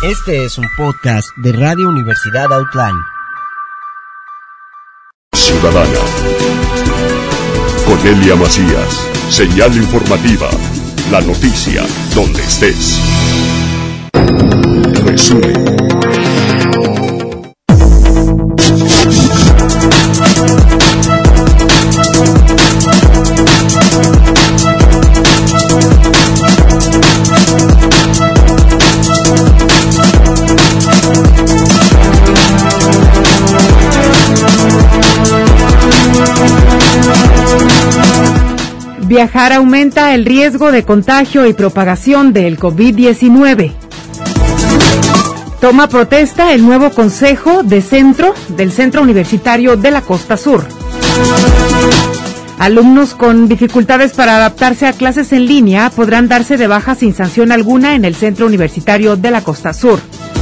Este es un podcast de Radio Universidad Outline. Ciudadana. Con Elia Macías. Señal informativa. La noticia donde estés. Resumen. Viajar aumenta el riesgo de contagio y propagación del COVID-19. Toma protesta el nuevo consejo del Centro Universitario de la Costa Sur. Alumnos con dificultades para adaptarse a clases en línea podrán darse de baja sin sanción alguna en el Centro Universitario de la Costa Sur.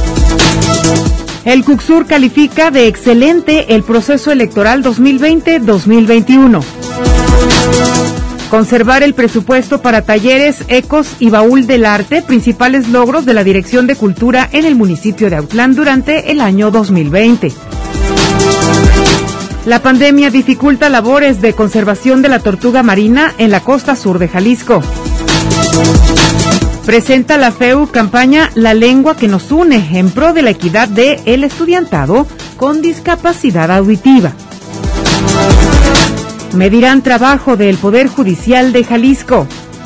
El CUCSUR califica de excelente el proceso electoral 2020-2021. Conservar el presupuesto para talleres, ecos y baúl del arte, principales logros de la Dirección de Cultura en el municipio de Autlán durante el año 2020. La pandemia dificulta labores de conservación de la tortuga marina en la costa sur de Jalisco. Presenta la FEU campaña La Lengua que nos une en pro de la equidad del estudiantado con discapacidad auditiva. Medirán trabajo del Poder Judicial de Jalisco.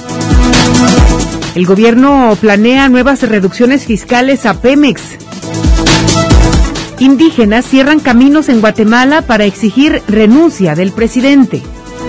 El gobierno planea nuevas reducciones fiscales a Pemex. Indígenas cierran caminos en Guatemala para exigir renuncia del presidente.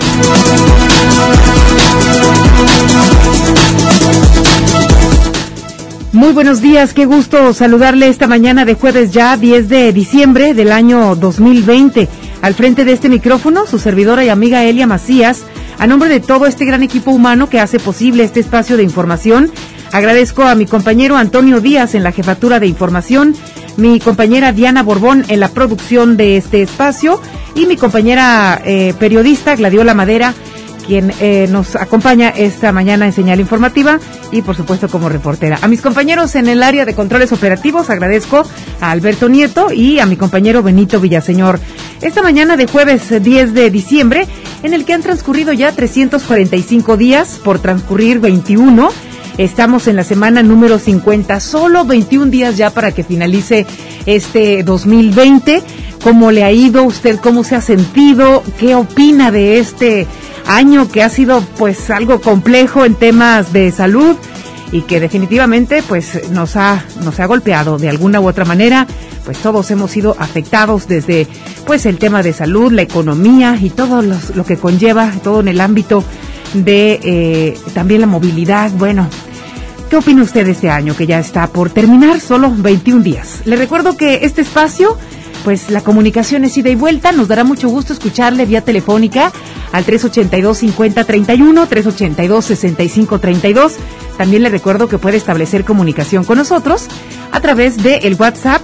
Muy buenos días, qué gusto saludarle esta mañana de jueves ya 10 de diciembre del año 2020. Al frente de este micrófono, su servidora y amiga Elia Macías, a nombre de todo este gran equipo humano que hace posible este espacio de información, agradezco a mi compañero Antonio Díaz en la jefatura de información, mi compañera Diana Borbón en la producción de este espacio y mi compañera periodista Gladiola Madera, quien nos acompaña esta mañana en Señal Informativa y por supuesto como reportera. A mis compañeros en el área de controles operativos agradezco a Alberto Nieto y a mi compañero Benito Villaseñor. Esta mañana de jueves 10 de diciembre, en el que han transcurrido ya 345 días por transcurrir 21, estamos en la semana número 50, solo 21 días ya para que finalice este 2020. ¿Cómo le ha ido usted? ¿Cómo se ha sentido? ¿Qué opina de este año que ha sido pues algo complejo en temas de salud y que definitivamente pues nos ha golpeado de alguna u otra manera? Pues todos hemos sido afectados desde pues el tema de salud, la economía y todo lo que conlleva, todo en el ámbito de también la movilidad. Bueno, ¿qué opina usted de este año que ya está por terminar? Solo 21 días. Le recuerdo que este espacio, pues la comunicación es ida y vuelta. Nos dará mucho gusto escucharle vía telefónica al 382-5031, 382-6532. También le recuerdo que puede establecer comunicación con nosotros a través del WhatsApp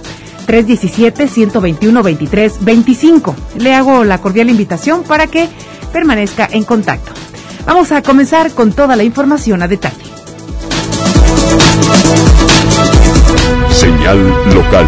317-121-2325. Le hago la cordial invitación para que permanezca en contacto. Vamos a comenzar con toda la información a detalle. Señal local.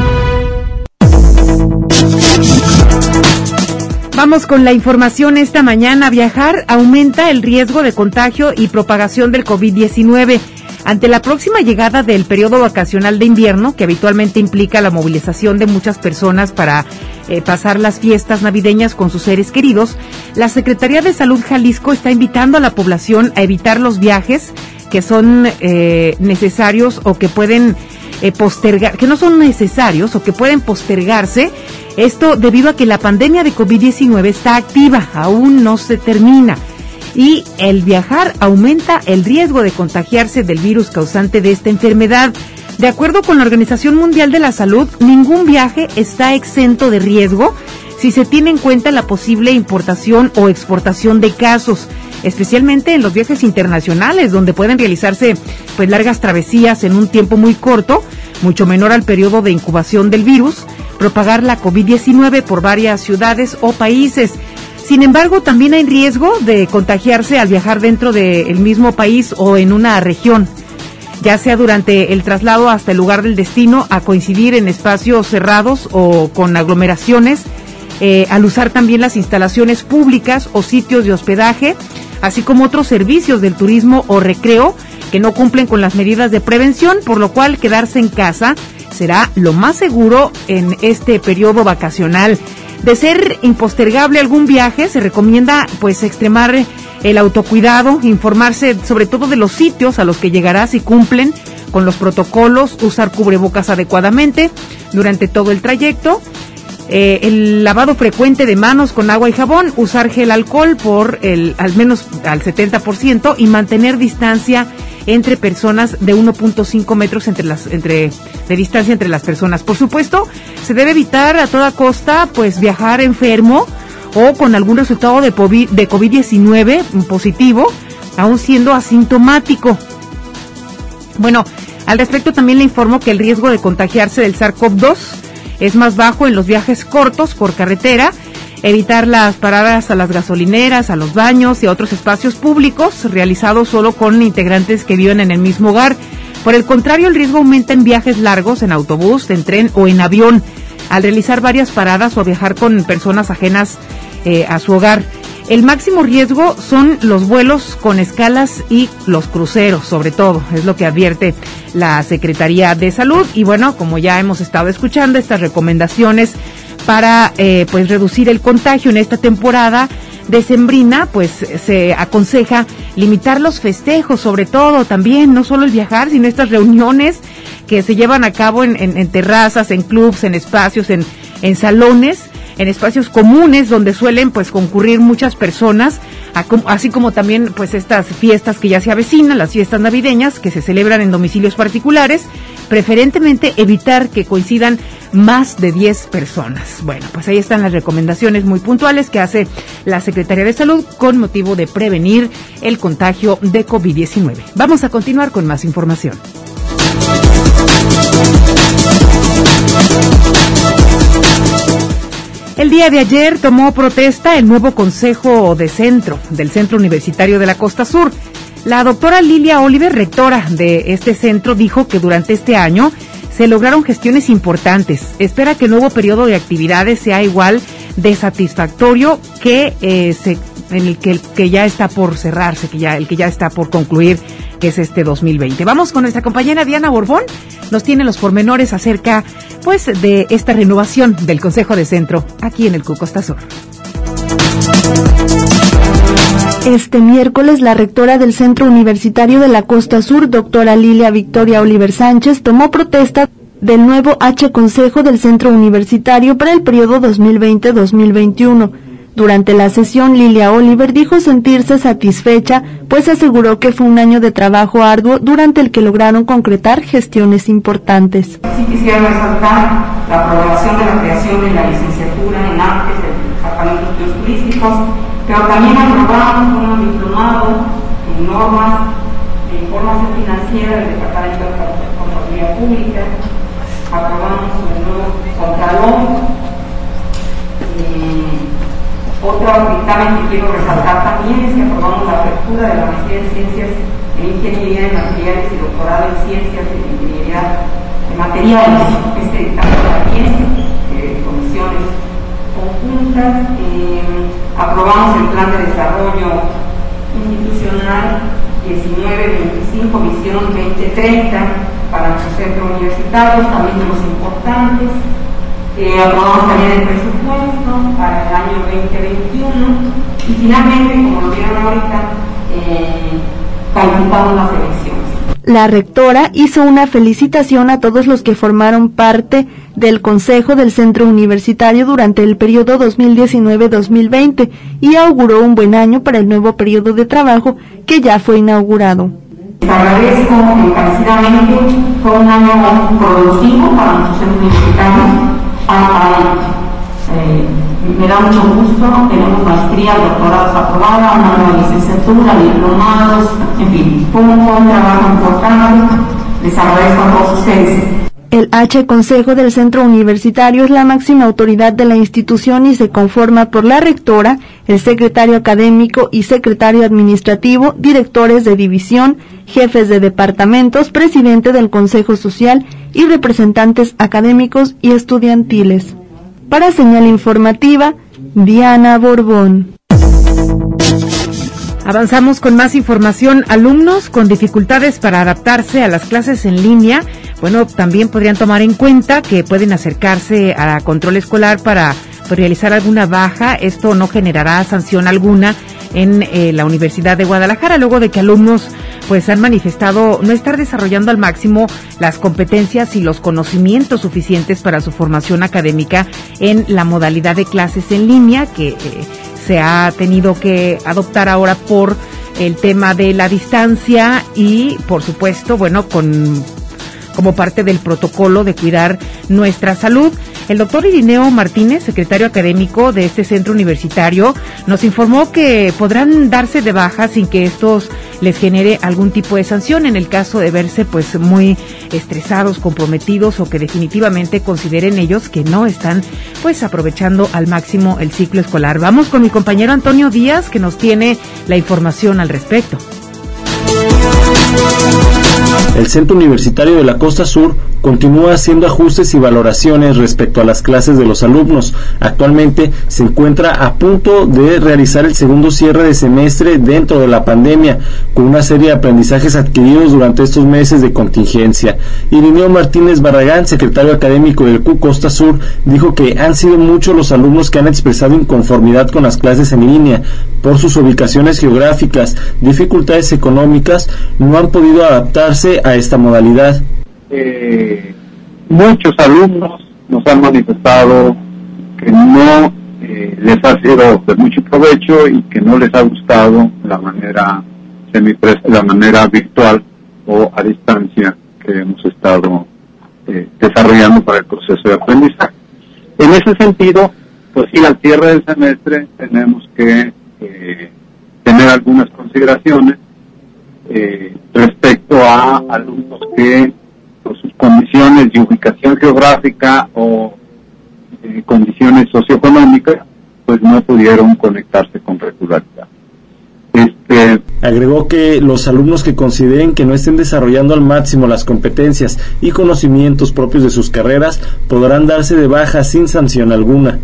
Vamos con la información esta mañana. Viajar aumenta el riesgo de contagio y propagación del COVID-19. Ante la próxima llegada del periodo vacacional de invierno, que habitualmente implica la movilización de muchas personas para pasar las fiestas navideñas con sus seres queridos, la Secretaría de Salud Jalisco está invitando a la población a evitar los viajes que son necesarios o que pueden postergar, que no son necesarios o que pueden postergarse. Esto debido a que la pandemia de COVID-19 está activa, aún no se termina. Y el viajar aumenta el riesgo de contagiarse del virus causante de esta enfermedad. De acuerdo con la Organización Mundial de la Salud, ningún viaje está exento de riesgo si se tiene en cuenta la posible importación o exportación de casos, especialmente en los viajes internacionales, donde pueden realizarse pues largas travesías en un tiempo muy corto, mucho menor al periodo de incubación del virus, propagar la COVID-19 por varias ciudades o países. Sin embargo, también hay riesgo de contagiarse al viajar dentro del mismo país o en una región. ya sea durante el traslado hasta el lugar del destino, a coincidir en espacios cerrados o con aglomeraciones, al usar también las instalaciones públicas o sitios de hospedaje, así como otros servicios del turismo o recreo que no cumplen con las medidas de prevención, por lo cual quedarse en casa será lo más seguro en este periodo vacacional. De ser impostergable algún viaje, se recomienda pues extremar el autocuidado, informarse sobre todo de los sitios a los que llegará si cumplen con los protocolos, usar cubrebocas adecuadamente durante todo el trayecto, el lavado frecuente de manos con agua y jabón, usar gel alcohol al menos al 70% y mantener distancia entre personas de 1.5 metros de distancia entre las personas. Por supuesto, se debe evitar a toda costa pues viajar enfermo o con algún resultado de COVID-19 positivo, aún siendo asintomático. Bueno, al respecto también le informo que el riesgo de contagiarse del SARS-CoV-2 es más bajo en los viajes cortos por carretera, evitar las paradas a las gasolineras, a los baños y a otros espacios públicos realizados solo con integrantes que viven en el mismo hogar. Por el contrario, el riesgo aumenta en viajes largos, en autobús, en tren o en avión, al realizar varias paradas o viajar con personas ajenas a su hogar. El máximo riesgo son los vuelos con escalas y los cruceros, sobre todo, es lo que advierte la Secretaría de Salud. Y bueno, como ya hemos estado escuchando, estas recomendaciones para pues reducir el contagio en esta temporada decembrina, pues se aconseja limitar los festejos, sobre todo también, no solo el viajar, sino estas reuniones que se llevan a cabo en terrazas, en clubs, en espacios, en salones, en espacios comunes donde suelen pues concurrir muchas personas, así como también pues estas fiestas que ya se avecinan, las fiestas navideñas que se celebran en domicilios particulares, preferentemente evitar que coincidan más de 10 personas. Bueno, pues ahí están las recomendaciones muy puntuales que hace la Secretaría de Salud con motivo de prevenir el contagio de COVID-19. Vamos a continuar con más información. El día de ayer tomó protesta el nuevo Consejo del Centro Universitario de la Costa Sur. La doctora Lilia Oliver, rectora de este centro, dijo que durante este año se lograron gestiones importantes. Espera que el nuevo periodo de actividades sea igual de satisfactorio que el que ya está por cerrarse, el que ya está por concluir, que es este 2020. Vamos con nuestra compañera Diana Borbón, nos tiene los pormenores acerca pues de esta renovación del Consejo de Centro aquí en el Costa Sur. Este miércoles, la rectora del Centro Universitario de la Costa Sur, doctora Lilia Victoria Oliver Sánchez, tomó protesta del nuevo Consejo del Centro Universitario para el periodo 2020-2021. Durante la sesión, Lilia Oliver dijo sentirse satisfecha, pues aseguró que fue un año de trabajo arduo durante el que lograron concretar gestiones importantes. Sí quisiera resaltar la aprobación de la creación de la licenciatura en Artes del Departamento de Estudios Turísticos, pero también aprobamos un diplomado en normas de información financiera del Departamento de Contaduría Pública, aprobamos el nuevo Contralor. Otro dictamen que quiero resaltar también es que aprobamos la apertura de la maestría en Ciencias en Ingeniería de Materiales y doctorado en Ciencias de Ingeniería de Materiales. Este dictamen también, comisiones conjuntas. Aprobamos el Plan de Desarrollo Institucional 19-25, Visión 2030 para nuestros centros universitarios, también de los importantes. Aprobamos también el presupuesto para el año 2021 y finalmente, como lo vieron ahorita, calificamos las elecciones. La rectora hizo una felicitación a todos los que formaron parte del Consejo del Centro Universitario durante el periodo 2019-2020 y auguró un buen año para el nuevo periodo de trabajo que ya fue inaugurado. Les agradezco encarecidamente, fue un año productivo para nuestros centros universitarios. Me da mucho gusto, tenemos maestrías, doctorados aprobadas, una nueva licenciatura, diplomados, en fin, fue un trabajo importante. Les agradezco a todos ustedes. El H Consejo del Centro Universitario es la máxima autoridad de la institución y se conforma por la rectora, el secretario académico y secretario administrativo, directores de división, jefes de departamentos, presidente del Consejo Social y representantes académicos y estudiantiles. Para Señal Informativa, Diana Borbón. Avanzamos con más información. Alumnos con dificultades para adaptarse a las clases en línea, también podrían tomar en cuenta que pueden acercarse a control escolar para realizar alguna baja. Esto no generará sanción alguna en la Universidad de Guadalajara, luego de que alumnos han manifestado no estar desarrollando al máximo las competencias y los conocimientos suficientes para su formación académica en la modalidad de clases en línea que se ha tenido que adoptar ahora por el tema de la distancia y, por supuesto, como parte del protocolo de cuidar nuestra salud. El doctor Irineo Martínez, secretario académico de este centro universitario, nos informó que podrán darse de baja sin que estos les genere algún tipo de sanción en el caso de verse muy estresados, comprometidos o que definitivamente consideren ellos que no están aprovechando al máximo el ciclo escolar. Vamos con mi compañero Antonio Díaz, que nos tiene la información al respecto. El Centro Universitario de la Costa Sur continúa haciendo ajustes y valoraciones respecto a las clases de los alumnos. Actualmente se encuentra a punto de realizar el segundo cierre de semestre dentro de la pandemia, con una serie de aprendizajes adquiridos durante estos meses de contingencia. Irineo Martínez Barragán, secretario académico del CU Costa Sur, dijo que han sido muchos los alumnos que han expresado inconformidad con las clases en línea por sus ubicaciones geográficas, dificultades económicas, no han podido adaptarse a esta modalidad. Muchos alumnos nos han manifestado que no les ha sido de mucho provecho y que no les ha gustado la manera virtual o a distancia que hemos estado desarrollando para el proceso de aprendizaje. En ese sentido, sí, al cierre del semestre tenemos que tener algunas consideraciones respecto a alumnos que por sus condiciones de ubicación geográfica o condiciones socioeconómicas no pudieron conectarse con regularidad. Agregó que los alumnos que consideren que no estén desarrollando al máximo las competencias y conocimientos propios de sus carreras podrán darse de baja sin sanción alguna.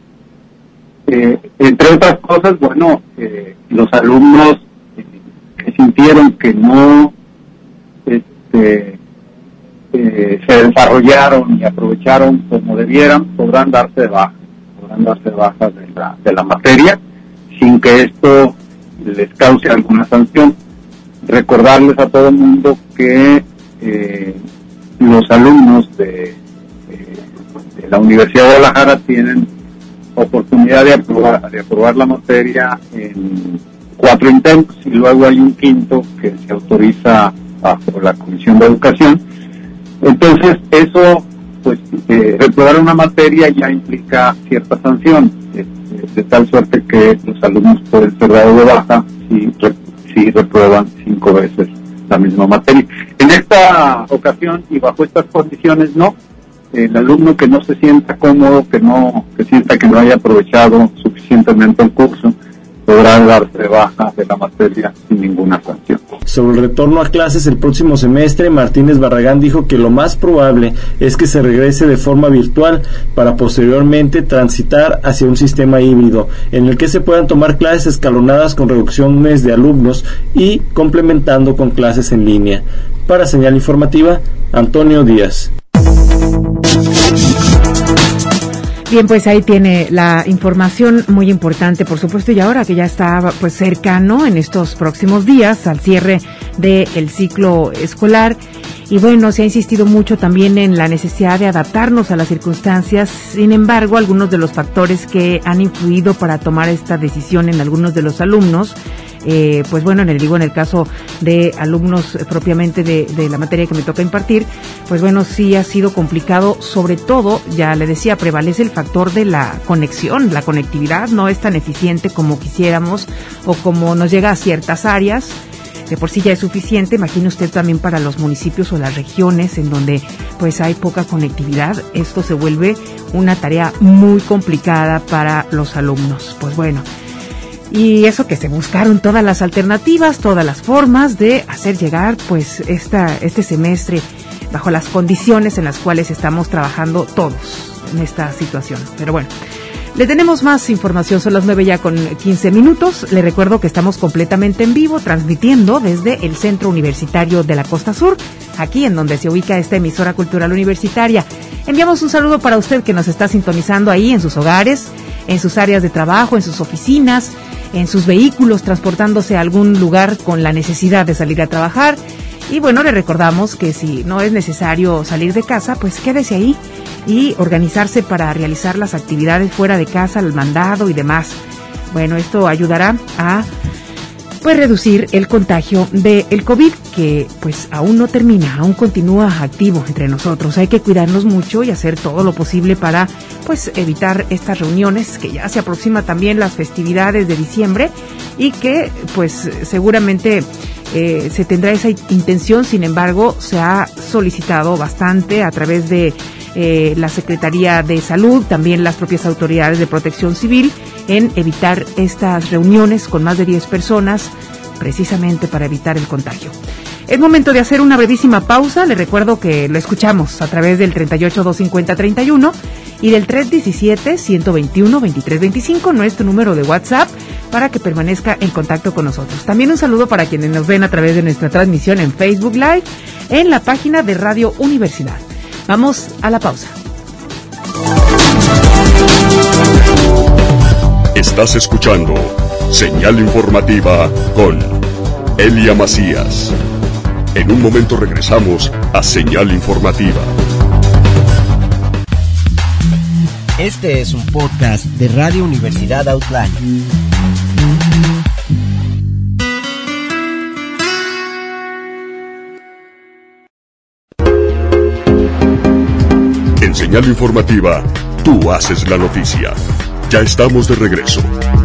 Entre otras cosas, los alumnos que sintieron que no se desarrollaron y aprovecharon como debieran, podrán darse de baja de la materia sin que esto les cause alguna sanción. Recordarles a todo el mundo que los alumnos de la Universidad de Guadalajara tienen oportunidad de aprobar la materia en 4 intentos y luego hay un quinto que se autoriza bajo la Comisión de Educación. Entonces eso, reprobar una materia ya implica cierta sanción, de tal suerte que los alumnos pueden ser dados de baja si reprueban 5 veces la misma materia. En esta ocasión y bajo estas condiciones no. El alumno que no se sienta cómodo, que sienta que no haya aprovechado suficientemente el curso, podrá darse de baja de la materia sin ninguna sanción. Sobre el retorno a clases el próximo semestre, Martínez Barragán dijo que lo más probable es que se regrese de forma virtual para posteriormente transitar hacia un sistema híbrido, en el que se puedan tomar clases escalonadas con reducciones de alumnos y complementando con clases en línea. Para Señal Informativa, Antonio Díaz. Bien, ahí tiene la información muy importante, por supuesto, y ahora que ya está cercano en estos próximos días al cierre del ciclo escolar. Y se ha insistido mucho también en la necesidad de adaptarnos a las circunstancias. Sin embargo, algunos de los factores que han influido para tomar esta decisión en algunos de los alumnos, en el caso de alumnos propiamente de la materia que me toca impartir, sí ha sido complicado. Sobre todo, ya le decía, prevalece el factor de la conexión. La conectividad no es tan eficiente como quisiéramos o como nos llega a ciertas áreas. de por sí ya es suficiente, imagine usted también para los municipios o las regiones en donde pues hay poca conectividad. Esto se vuelve una tarea muy complicada para los alumnos. Pues bueno, y eso que se buscaron todas las alternativas, todas las formas de hacer llegar pues este semestre bajo las condiciones en las cuales estamos trabajando todos en esta situación. Pero bueno, le tenemos más información, son las 9:15. Le recuerdo que estamos completamente en vivo, transmitiendo desde el Centro Universitario de la Costa Sur, aquí en donde se ubica esta emisora cultural universitaria. Enviamos un saludo para usted que nos está sintonizando ahí en sus hogares, en sus áreas de trabajo, en sus oficinas, en sus vehículos, transportándose a algún lugar con la necesidad de salir a trabajar. Y bueno, le recordamos que si no es necesario salir de casa, pues quédese ahí y organizarse para realizar las actividades fuera de casa, el mandado y demás. Bueno, esto ayudará a pues reducir el contagio del COVID, que pues aún no termina, aún continúa activo entre nosotros. Hay que cuidarnos mucho y hacer todo lo posible para pues evitar estas reuniones, que ya se aproxima también las festividades de diciembre y que pues seguramente se tendrá esa intención. Sin embargo, se ha solicitado bastante a través de la Secretaría de Salud, también las propias autoridades de Protección Civil, en evitar estas reuniones con más de 10 personas, precisamente para evitar el contagio. Es momento de hacer una brevísima pausa. Le recuerdo que lo escuchamos a través del 38-250-31 y del 317-121-2325, nuestro número de WhatsApp, para que permanezca en contacto con nosotros. También un saludo para quienes nos ven a través de nuestra transmisión en Facebook Live, en la página de Radio Universidad. Vamos a la pausa. Estás escuchando Señal Informativa con Elia Macías. En un momento regresamos a Señal Informativa. Este es un podcast de Radio Universidad Outline. En Señal Informativa, tú haces la noticia. Ya estamos de regreso.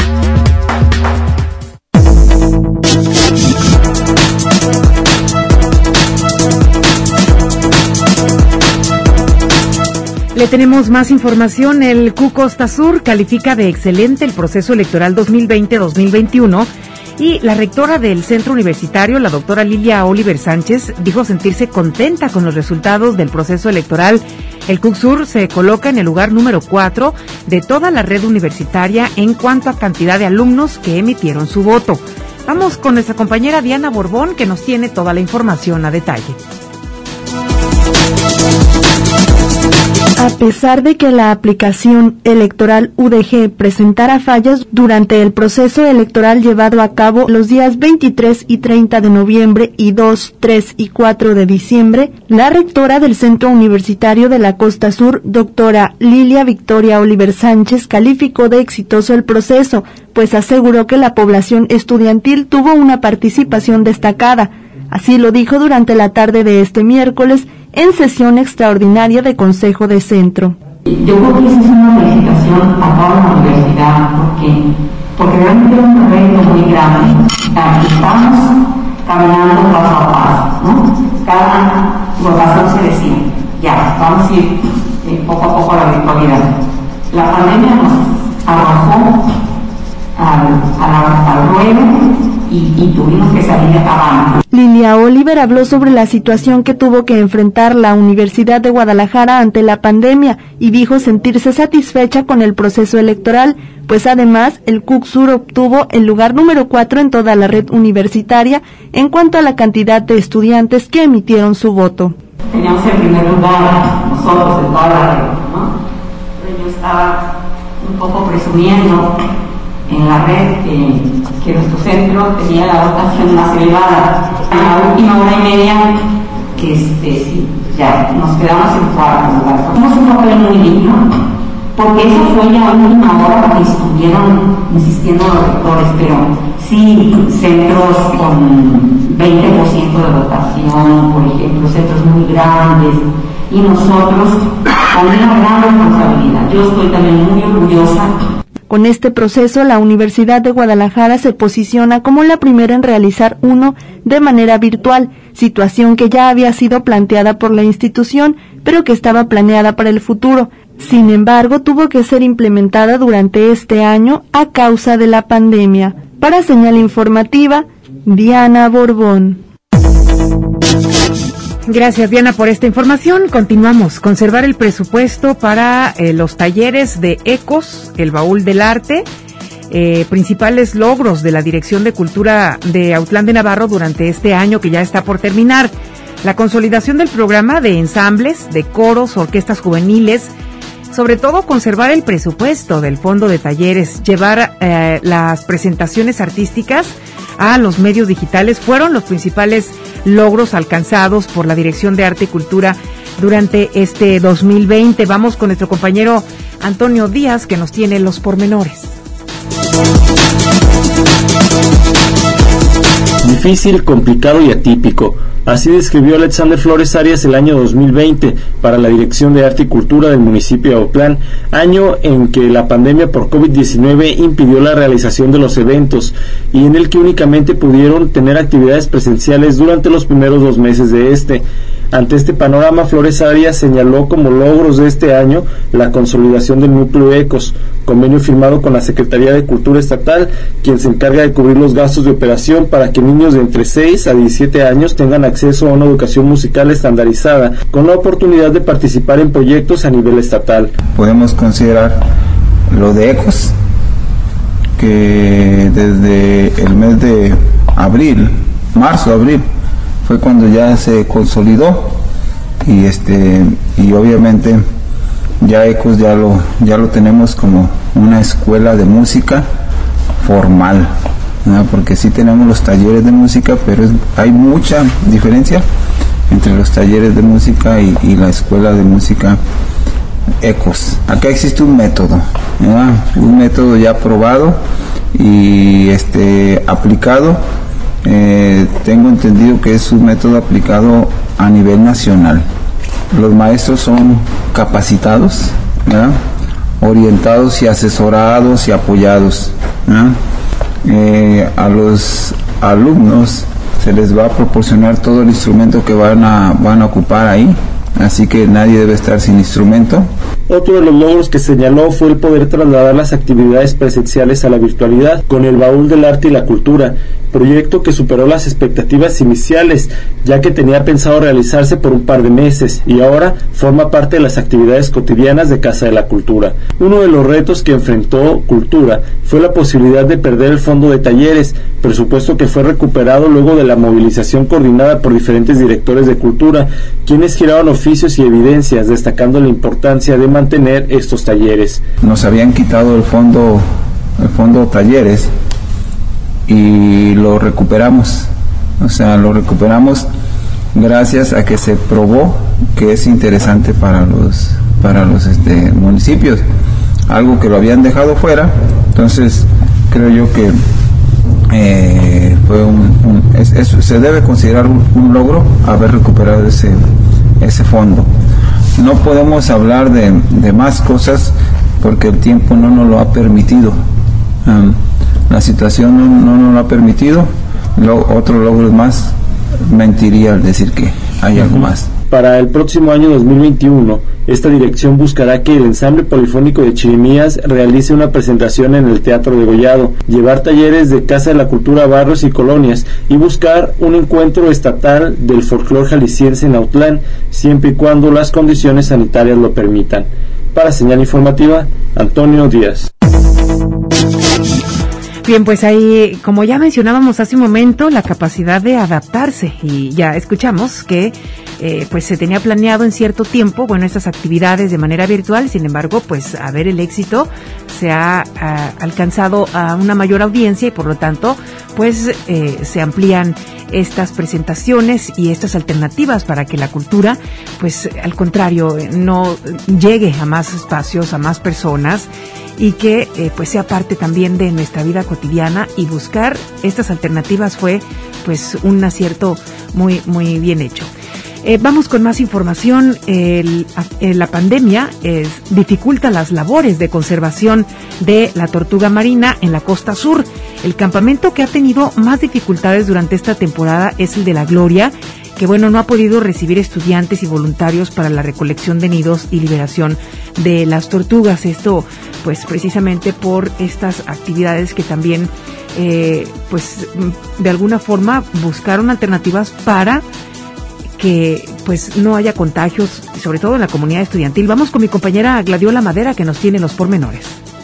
Le tenemos más información. El CU Costa Sur califica de excelente el proceso electoral 2020-2021 y la rectora del centro universitario, la doctora Lilia Oliver Sánchez, dijo sentirse contenta con los resultados del proceso electoral. El CUC Sur se coloca en el lugar número 4 de toda la red universitaria en cuanto a cantidad de alumnos que emitieron su voto. Vamos con nuestra compañera Diana Borbón, que nos tiene toda la información a detalle. A pesar de que la aplicación electoral UDG presentara fallas durante el proceso electoral llevado a cabo los días 23 y 30 de noviembre y 2, 3 y 4 de diciembre, la rectora del Centro Universitario de la Costa Sur, doctora Lilia Victoria Oliver Sánchez, calificó de exitoso el proceso, pues aseguró que la población estudiantil tuvo una participación destacada. Así lo dijo durante la tarde de este miércoles en sesión extraordinaria de Consejo de Centro. Yo creo que esa es una felicitación a toda la universidad, porque realmente es un reto muy grande. Estamos caminando paso a paso, ¿no? Cada votación se decía, ya, vamos a ir poco a poco a la virtualidad. La pandemia nos arrojó al ruedo y tuvimos que salir avante. Lilia Oliver habló sobre la situación que tuvo que enfrentar la Universidad de Guadalajara ante la pandemia y dijo sentirse satisfecha con el proceso electoral, pues además el CUC Sur obtuvo el lugar número 4 en toda la red universitaria en cuanto a la cantidad de estudiantes que emitieron su voto. Teníamos el primer lugar nosotros en toda la red, ¿no? Yo estaba un poco presumiendo en la red que nuestro centro tenía la votación más elevada. En la última hora y media, sí, ya nos quedamos en cuarto lugar. Hicimos un papel muy digno, porque eso fue ya la última hora que estuvieron insistiendo los rectores, pero sí, centros con 20% de votación, por ejemplo, centros muy grandes, y nosotros con una gran responsabilidad. Yo estoy también muy orgullosa. Con este proceso, la Universidad de Guadalajara se posiciona como la primera en realizar uno de manera virtual, situación que ya había sido planteada por la institución, pero que estaba planeada para el futuro. Sin embargo, tuvo que ser implementada durante este año a causa de la pandemia. Para Señal Informativa, Diana Borbón. Gracias, Diana, por esta información. Continuamos. Conservar el presupuesto para los talleres de ECOS, el Baúl del Arte, principales logros de la Dirección de Cultura de Autlán de Navarro durante este año que ya está por terminar. La consolidación del programa de ensambles, de coros, orquestas juveniles, sobre todo conservar el presupuesto del fondo de talleres, llevar las presentaciones artísticas a los medios digitales, fueron los principales logros alcanzados por la Dirección de Arte y Cultura durante este 2020. Vamos con nuestro compañero Antonio Díaz, que nos tiene los pormenores. Difícil, complicado y atípico. Así describió Alexander Flores Arias el año 2020 para la Dirección de Arte y Cultura del municipio de Autlán, año en que la pandemia por COVID-19 impidió la realización de los eventos y en el que únicamente pudieron tener actividades presenciales durante los primeros 2 meses de este. Ante este panorama, Flores Arias señaló como logros de este año la consolidación del núcleo ECOS, convenio firmado con la Secretaría de Cultura Estatal, quien se encarga de cubrir los gastos de operación para que niños de entre 6 a 17 años tengan acceso a una educación musical estandarizada, con la oportunidad de participar en proyectos a nivel estatal. Podemos considerar lo de ECOS, que desde el mes de marzo-abril, fue cuando ya se consolidó y obviamente ya ECOS ya lo tenemos como una escuela de música formal, ¿no? Porque sí tenemos los talleres de música, pero hay mucha diferencia entre los talleres de música y la escuela de música ECOS. Acá existe un método, ¿no? Un método ya probado y aplicado. Tengo entendido que es un método aplicado a nivel nacional. Los maestros son capacitados, ¿verdad? Orientados y asesorados y apoyados, ¿verdad? A los alumnos se les va a proporcionar todo el instrumento que van a ocupar ahí, así que nadie debe estar sin instrumento. Otro de los logros que señaló fue el poder trasladar las actividades presenciales a la virtualidad con el Baúl del Arte y la Cultura, proyecto que superó las expectativas iniciales, ya que tenía pensado realizarse por un par de meses y ahora forma parte de las actividades cotidianas de Casa de la Cultura. Uno de los retos que enfrentó Cultura fue la posibilidad de perder el fondo de talleres, presupuesto que fue recuperado luego de la movilización coordinada por diferentes directores de Cultura, quienes giraron oficios y evidencias, destacando la importancia de mantener estos talleres. Nos habían quitado el fondo talleres y lo recuperamos, lo recuperamos gracias a que se probó que es interesante para los municipios, algo que lo habían dejado fuera. Entonces creo yo que se debe considerar un logro haber recuperado ese fondo. No podemos hablar de más cosas porque el tiempo no nos lo ha permitido. La situación no nos lo ha permitido. Otro logro es más, mentiría al decir que hay algo más. Para el próximo año 2021, esta dirección buscará que el ensamble polifónico de Chirimías realice una presentación en el Teatro Degollado, llevar talleres de Casa de la Cultura a barrios y colonias y buscar un encuentro estatal del folclor jalisciense en Autlán, siempre y cuando las condiciones sanitarias lo permitan. Para Señal Informativa, Antonio Díaz. Bien, pues ahí, como ya mencionábamos hace un momento, la capacidad de adaptarse, y ya escuchamos que pues se tenía planeado en cierto tiempo, estas actividades de manera virtual. Sin embargo, pues a ver el éxito, se ha alcanzado a una mayor audiencia y por lo tanto pues se amplían estas presentaciones y estas alternativas para que la cultura, pues al contrario, no llegue a más espacios, a más personas, y que pues sea parte también de nuestra vida cotidiana. Y buscar estas alternativas fue pues un acierto muy muy bien hecho. Vamos con más información. La pandemia dificulta las labores de conservación de la tortuga marina en la costa sur. El campamento que ha tenido más dificultades durante esta temporada es el de La Gloria, que no ha podido recibir estudiantes y voluntarios para la recolección de nidos y liberación de las tortugas. Esto, pues, precisamente por estas actividades que también, de alguna forma buscaron alternativas para que, pues, no haya contagios, sobre todo en la comunidad estudiantil. Vamos con mi compañera Gladiola Madera, que nos tiene los pormenores.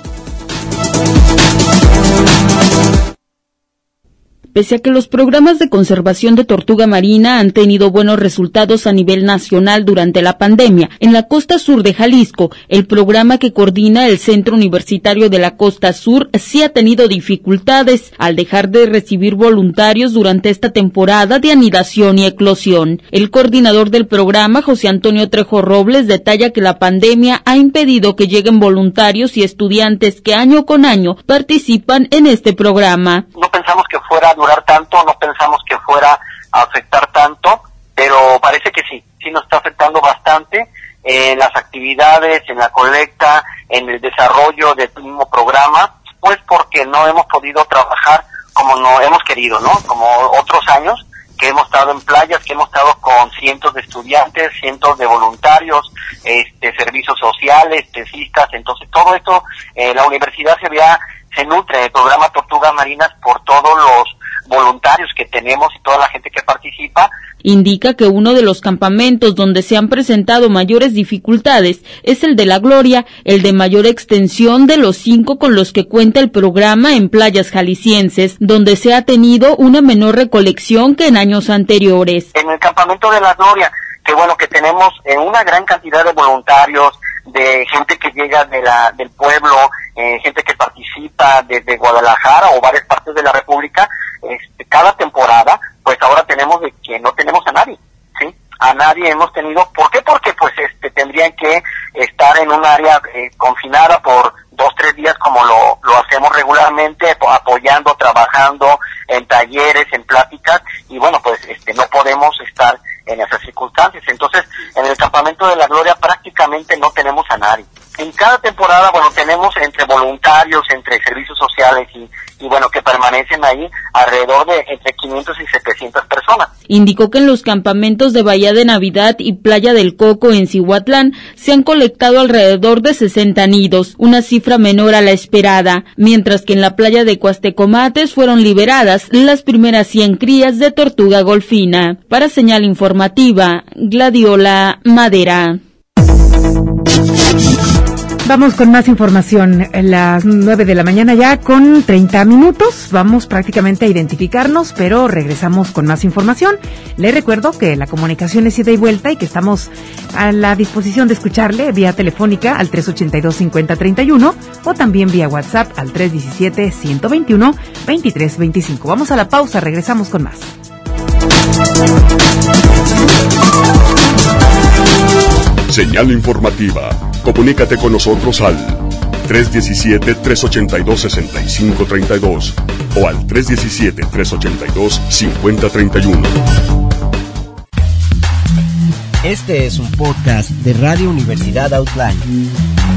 Pese a que los programas de conservación de tortuga marina han tenido buenos resultados a nivel nacional durante la pandemia, en la costa sur de Jalisco, el programa que coordina el Centro Universitario de la Costa Sur sí ha tenido dificultades al dejar de recibir voluntarios durante esta temporada de anidación y eclosión. El coordinador del programa, José Antonio Trejo Robles, detalla que la pandemia ha impedido que lleguen voluntarios y estudiantes que año con año participan en este programa. No pensamos que fuera a durar tanto, no pensamos que fuera a afectar tanto, pero parece que sí nos está afectando bastante en las actividades, en la colecta, en el desarrollo del mismo programa, pues porque no hemos podido trabajar como no hemos querido, ¿no? Como otros años que hemos estado en playas, que hemos estado con cientos de estudiantes, cientos de voluntarios, servicios sociales, tesistas. Entonces todo esto, la universidad se nutre del programa Tortugas Marinas por todos los voluntarios que tenemos y toda la gente que participa. Indica que uno de los campamentos donde se han presentado mayores dificultades es el de La Gloria, el de mayor extensión de los 5 con los que cuenta el programa en playas jaliscienses, donde se ha tenido una menor recolección que en años anteriores. En el campamento de La Gloria, que tenemos una gran cantidad de voluntarios, de gente que llega del pueblo, gente que participa desde Guadalajara o varias partes de la República. Cada temporada, pues ahora tenemos de que no tenemos a nadie, ¿sí? A nadie hemos tenido. ¿Por qué? Porque pues tendrían que estar en un área confinada por 2-3 días como lo hacemos regularmente, apoyando, trabajando en talleres, en pláticas, y bueno, pues no podemos estar en esas circunstancias. Entonces, en el campamento de La Gloria prácticamente no tenemos a nadie. En cada temporada, tenemos entre voluntarios, entre servicios sociales y que permanecen ahí alrededor de entre 500 y 700 personas. Indicó que en los campamentos de Bahía de Navidad y Playa del Coco en Cihuatlán se han colectado alrededor de 60 nidos, una cifra menor a la esperada, mientras que en la playa de Cuastecomates fueron liberadas las primeras 100 crías de tortuga golfina. Para Señal Informativa, Gladiola Madera. Vamos con más información. Las 9 de la mañana ya con 30 minutos. Vamos prácticamente a identificarnos, pero regresamos con más información. Les recuerdo que la comunicación es ida y vuelta y que estamos a la disposición de escucharle vía telefónica al 382-5031 o también vía WhatsApp al 317-121-2325. Vamos a la pausa, regresamos con más. Señal informativa. Comunícate con nosotros al 317-382-6532 o al 317-382-5031. Este es un podcast de Radio Universidad Outline.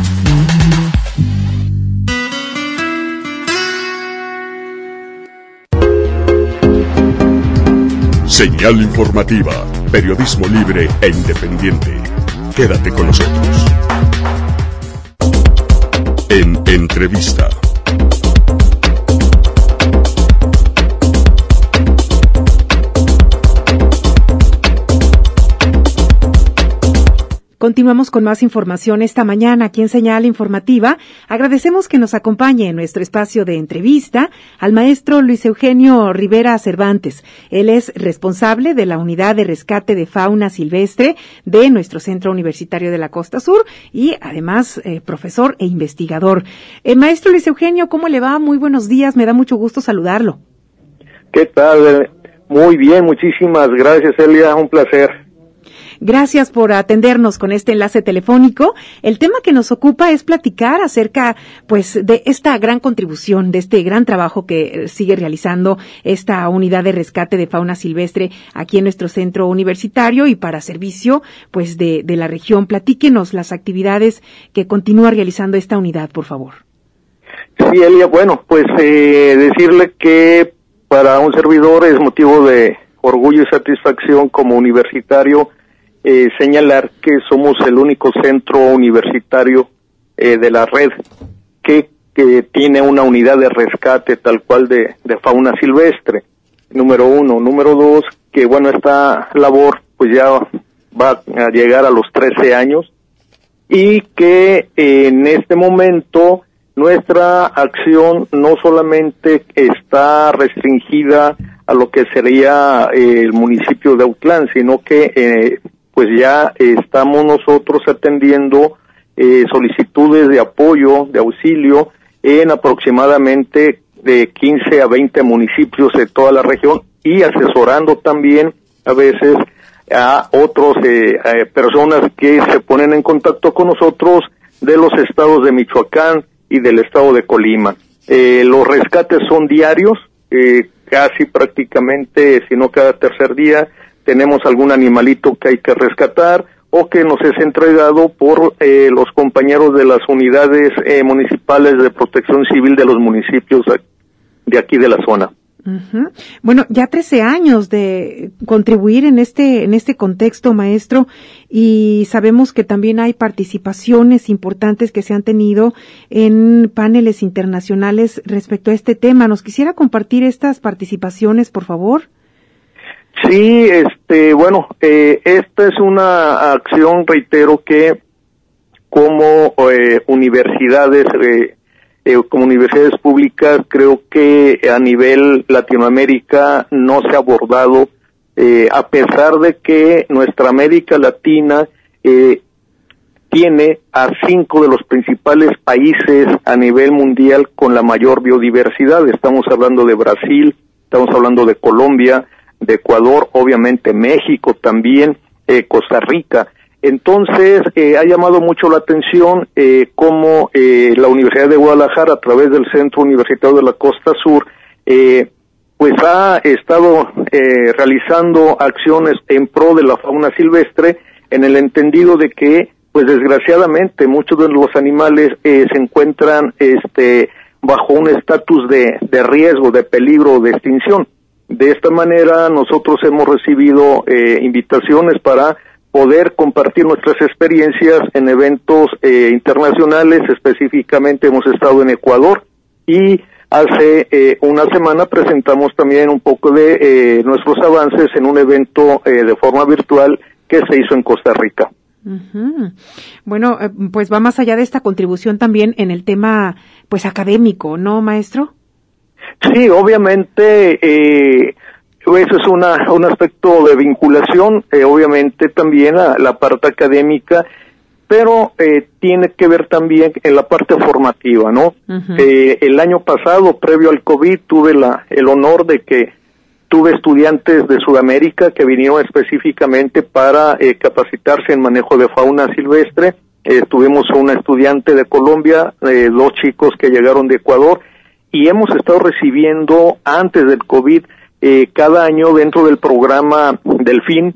Señal informativa. Periodismo libre e independiente. Quédate con nosotros. En entrevista. Continuamos con más información esta mañana aquí en Señal Informativa. Agradecemos que nos acompañe en nuestro espacio de entrevista al maestro Luis Eugenio Rivera Cervantes. Él es responsable de la Unidad de Rescate de Fauna Silvestre de nuestro Centro Universitario de la Costa Sur y además profesor e investigador. Maestro Luis Eugenio, ¿cómo le va? Muy buenos días, me da mucho gusto saludarlo. ¿Qué tal? Muy bien, muchísimas gracias, Elia, un placer. Gracias por atendernos con este enlace telefónico. El tema que nos ocupa es platicar acerca, pues, de esta gran contribución, de este gran trabajo que sigue realizando esta unidad de rescate de fauna silvestre aquí en nuestro centro universitario y para servicio, pues, de la región. Platíquenos las actividades que continúa realizando esta unidad, por favor. Sí, Elia, bueno, pues decirle que para un servidor es motivo de orgullo y satisfacción como universitario señalar que somos el único centro universitario de la red que tiene una unidad de rescate tal cual de fauna silvestre, número uno. Número dos, que bueno, esta labor pues ya va a llegar a los 13 años y que en este momento nuestra acción no solamente está restringida a lo que sería el municipio de Autlán, sino que pues ya estamos nosotros atendiendo solicitudes de apoyo, de auxilio en aproximadamente de 15 a 20 municipios de toda la región y asesorando también a veces a otros personas que se ponen en contacto con nosotros de los estados de Michoacán y del estado de Colima. Los rescates son diarios, casi prácticamente, si no cada tercer día, tenemos algún animalito que hay que rescatar o que nos es entregado por los compañeros de las unidades municipales de protección civil de los municipios de aquí de la zona. Uh-huh. Bueno, ya 13 años de contribuir en este contexto, maestro, y sabemos que también hay participaciones importantes que se han tenido en paneles internacionales respecto a este tema. ¿Nos quisiera compartir estas participaciones, por favor? Sí, bueno, esta es una acción, reitero, que como universidades públicas, creo que a nivel Latinoamérica no se ha abordado, a pesar de que nuestra América Latina tiene a 5 de los principales países a nivel mundial con la mayor biodiversidad. Estamos hablando de Brasil, estamos hablando de Colombia, de Ecuador, obviamente México también, Costa Rica. Entonces, ha llamado mucho la atención cómo la Universidad de Guadalajara, a través del Centro Universitario de la Costa Sur, pues ha estado realizando acciones en pro de la fauna silvestre, en el entendido de que, pues desgraciadamente, muchos de los animales se encuentran bajo un estatus de riesgo, de peligro, de extinción. De esta manera, nosotros hemos recibido invitaciones para poder compartir nuestras experiencias en eventos internacionales. Específicamente hemos estado en Ecuador y hace una semana presentamos también un poco de nuestros avances en un evento de forma virtual que se hizo en Costa Rica. Uh-huh. Bueno, pues va más allá de esta contribución también en el tema pues académico, ¿no, maestro? Sí, obviamente eso es un aspecto de vinculación, obviamente también a la parte académica, pero tiene que ver también en la parte formativa, ¿no? Uh-huh. El año pasado, previo al COVID, tuve el honor de que tuve estudiantes de Sudamérica que vinieron específicamente para capacitarse en manejo de fauna silvestre. Tuvimos una estudiante de Colombia, 2 chicos que llegaron de Ecuador, y hemos estado recibiendo antes del COVID cada año dentro del programa Delfín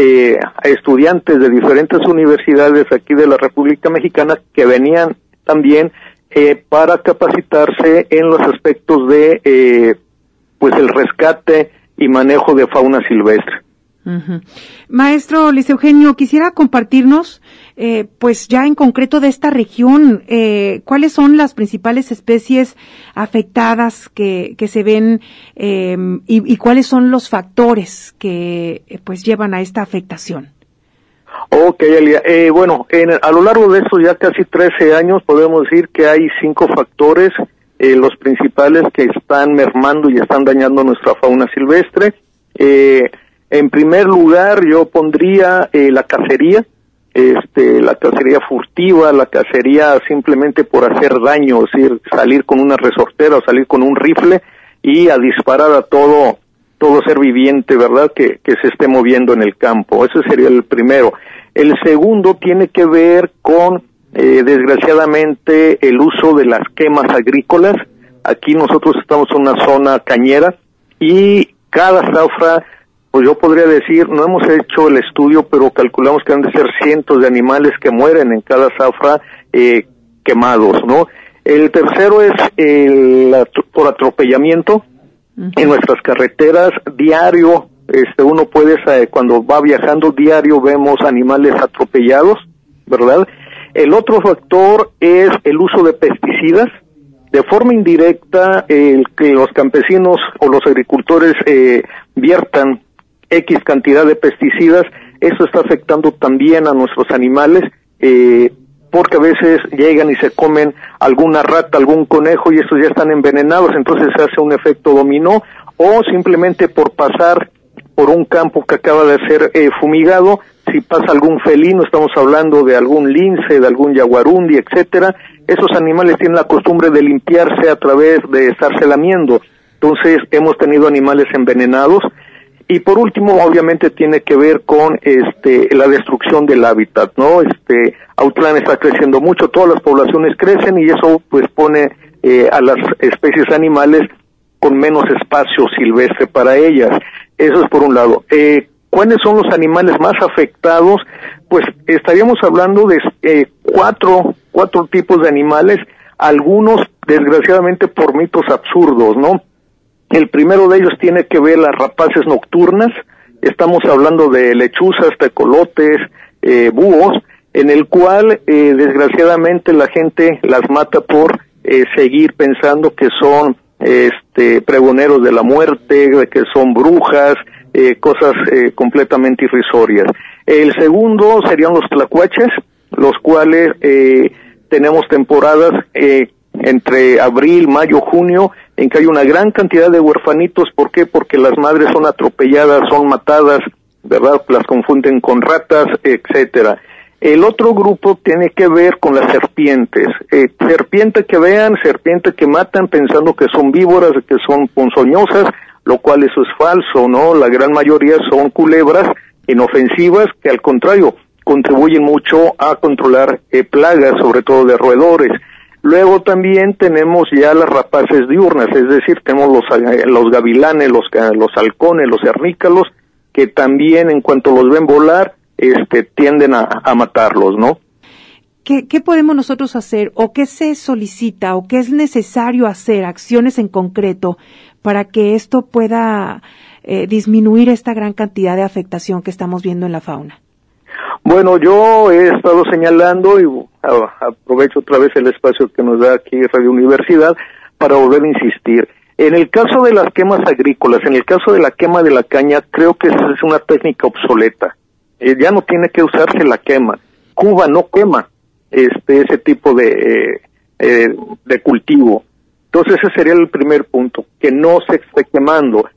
a estudiantes de diferentes universidades aquí de la República Mexicana que venían también para capacitarse en los aspectos de pues el rescate y manejo de fauna silvestre. Uh-huh. Maestro Luis Eugenio, quisiera compartirnos, pues ya en concreto de esta región, cuáles son las principales especies afectadas que se ven y cuáles son los factores que pues llevan a esta afectación. Ok, Elia. Bueno, a lo largo de estos ya casi 13 años podemos decir que hay 5 factores, los principales que están mermando y están dañando nuestra fauna silvestre. En primer lugar, yo pondría la cacería, la cacería furtiva, la cacería simplemente por hacer daño, es decir, salir con una resortera o salir con un rifle y a disparar a todo todo ser viviente, ¿verdad?, que se esté moviendo en el campo. Ese sería el primero. El segundo tiene que ver con, desgraciadamente, el uso de las quemas agrícolas. Aquí nosotros estamos en una zona cañera y cada zafra, pues yo podría decir, no hemos hecho el estudio, pero calculamos que han de ser cientos de animales que mueren en cada zafra quemados, ¿no? El tercero es por atropellamiento. En nuestras carreteras diario, uno puede, cuando va viajando diario, vemos animales atropellados, ¿verdad? El otro factor es el uso de pesticidas. De forma indirecta, el que los campesinos o los agricultores viertan X cantidad de pesticidas, eso está afectando también a nuestros animales, porque a veces llegan y se comen alguna rata, algún conejo, y estos ya están envenenados, entonces se hace un efecto dominó, o simplemente por pasar por un campo que acaba de ser fumigado, si pasa algún felino, estamos hablando de algún lince, de algún yaguarundi, etcétera, esos animales tienen la costumbre de limpiarse a través de estarse lamiendo, entonces hemos tenido animales envenenados. Y por último, obviamente tiene que ver con la destrucción del hábitat, ¿no? Autlán está creciendo mucho, todas las poblaciones crecen y eso pues pone a las especies animales con menos espacio silvestre para ellas. Eso es por un lado. ¿Cuáles son los animales más afectados? Pues estaríamos hablando de cuatro tipos de animales, algunos desgraciadamente por mitos absurdos, ¿no? El primero de ellos tiene que ver las rapaces nocturnas. Estamos hablando de lechuzas, tecolotes, búhos, en el cual desgraciadamente la gente las mata por seguir pensando que son pregoneros de la muerte, que son brujas, cosas completamente irrisorias. El segundo serían los tlacuaches, los cuales tenemos temporadas entre abril, mayo, junio, en que hay una gran cantidad de huerfanitos. ¿Por qué? Porque las madres son atropelladas, son matadas, ¿verdad? Las confunden con ratas, etcétera. El otro grupo tiene que ver con las serpientes. Serpiente que vean, serpiente que matan pensando que son víboras, que son ponzoñosas, lo cual eso es falso, ¿no? La gran mayoría son culebras inofensivas que al contrario contribuyen mucho a controlar plagas, sobre todo de roedores. Luego también tenemos ya las rapaces diurnas, es decir, tenemos los gavilanes, los halcones, los cernícalos, que también en cuanto los ven volar, tienden a matarlos, ¿no? ¿Qué podemos nosotros hacer, o qué se solicita, o qué es necesario hacer, acciones en concreto, para que esto pueda disminuir esta gran cantidad de afectación que estamos viendo en la fauna? Bueno, yo he estado señalando, y aprovecho otra vez el espacio que nos da aquí Radio Universidad para volver a insistir. En el caso de las quemas agrícolas, en el caso de la quema de la caña, creo que esa es una técnica obsoleta. Ya no tiene que usarse la quema. Cuba no quema ese tipo de cultivo. Entonces ese sería el primer punto, que no se esté quemando.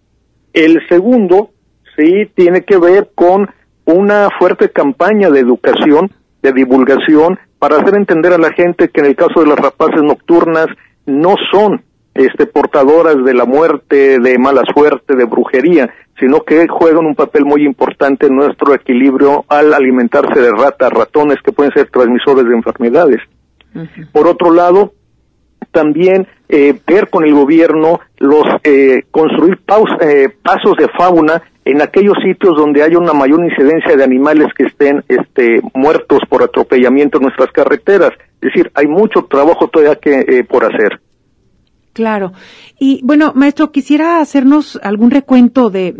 El segundo, sí, tiene que ver con una fuerte campaña de educación, de divulgación, para hacer entender a la gente que en el caso de las rapaces nocturnas no son portadoras de la muerte, de mala suerte, de brujería, sino que juegan un papel muy importante en nuestro equilibrio al alimentarse de ratas, ratones que pueden ser transmisores de enfermedades. Uh-huh. Por otro lado, también ver con el gobierno construir pasos de fauna en aquellos sitios donde haya una mayor incidencia de animales que estén muertos por atropellamiento en nuestras carreteras. Es decir, hay mucho trabajo todavía por hacer. Claro. Y bueno, maestro, quisiera hacernos algún recuento de